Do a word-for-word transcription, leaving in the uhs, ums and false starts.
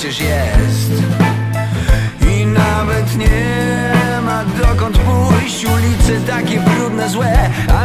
przecież jest. I nawet nie ma dokąd pójść, ulice takie brudne, złe,